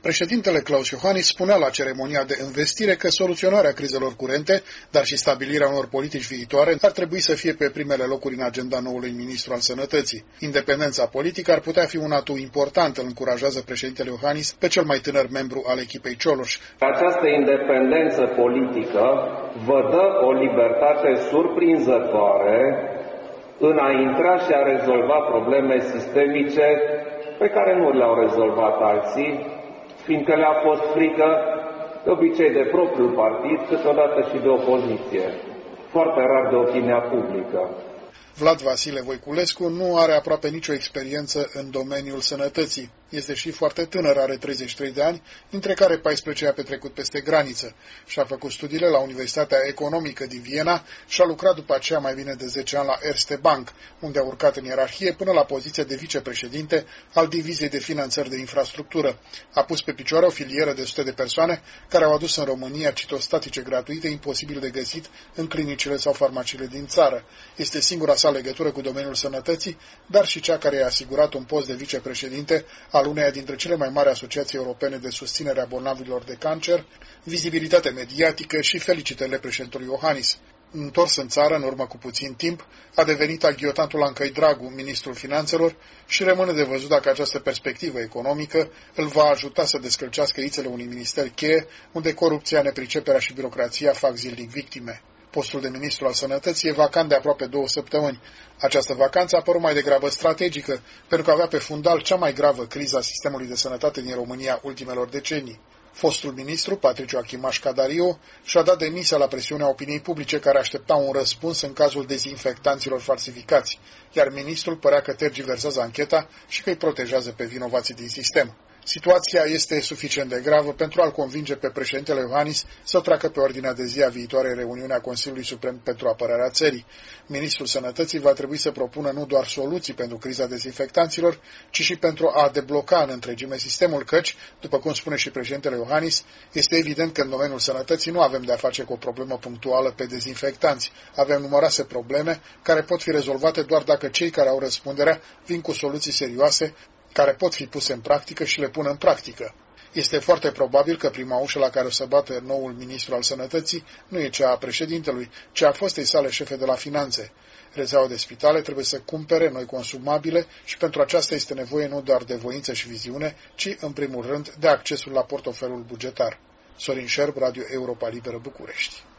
Președintele Klaus Iohannis spunea la ceremonia de învestire că soluționarea crizelor curente, dar și stabilirea unor politici viitoare, ar trebui să fie pe primele locuri în agenda noului ministru al sănătății. Independența politică ar putea fi un atu important, îl încurajează președintele Iohannis pe cel mai tânăr membru al echipei Cioloș. Această independență politică vă dă o libertate surprinzătoare în a intra și a rezolva probleme sistemice pe care nu le-au rezolvat alții, fiindcă le-a fost frică de obicei de propriul partid, câteodată și de opoziție, foarte rar de opinia publică. Vlad Vasile Voiculescu nu are aproape nicio experiență în domeniul sănătății. Este și foarte tânăr, are 33 de ani, dintre care 14 a petrecut peste graniță. Și-a făcut studiile la Universitatea Economică din Viena și a lucrat după aceea mai bine de 10 ani la Erste Bank, unde a urcat în ierarhie până la poziția de vicepreședinte al Diviziei de Finanțări de Infrastructură. A pus pe picioare o filieră de sute de persoane care au adus în România citostatice gratuite imposibil de găsit în clinicile sau farmaciile din țară. Este singura sa legătură cu domeniul sănătății, dar și cea care i-a asigurat un post de vicepreședinte al uneia dintre cele mai mari asociații europene de susținere a bolnavilor de cancer, vizibilitate mediatică și felicitările președintelui Iohannis. Întors în țară, în urmă cu puțin timp, a devenit aghiotantul Ancăi Dragu, ministrul finanțelor, și rămâne de văzut dacă această perspectivă economică îl va ajuta să descălcească ițele unui minister cheie, unde corupția, nepriceperea și birocrația fac zilnic victime. Postul de ministru al sănătății e vacant de aproape 2 săptămâni. Această vacanță a părut mai degrabă strategică, pentru că avea pe fundal cea mai gravă criză a sistemului de sănătate din România ultimelor decenii. Fostul ministru, Patriciu Achimaș Cadariu, și-a dat demisia la presiunea opiniei publice care aștepta un răspuns în cazul dezinfectanților falsificați, iar ministrul părea că tergiversează ancheta și că îi protejează pe vinovații din sistem. Situația este suficient de gravă pentru a-l convinge pe președintele Iohannis să treacă pe ordinea de zi a viitoarei reuniuni a Consiliului Suprem pentru apărarea țării. Ministrul Sănătății va trebui să propună nu doar soluții pentru criza dezinfectanților, ci și pentru a debloca în întregime sistemul, căci, după cum spune și președintele Iohannis, este evident că în domeniul sănătății nu avem de-a face cu o problemă punctuală pe dezinfectanți. Avem numeroase probleme care pot fi rezolvate doar dacă cei care au răspunderea vin cu soluții serioase care pot fi puse în practică și le pun în practică. Este foarte probabil că prima ușă la care o să bată noul ministru al sănătății nu e cea a președintelui, ci a fostei sale șefe de la finanțe. Rețeaua de spitale trebuie să cumpere noi consumabile și pentru aceasta este nevoie nu doar de voință și viziune, ci, în primul rând, de accesul la portofelul bugetar. Sorin Șerb, Radio Europa Liberă, București.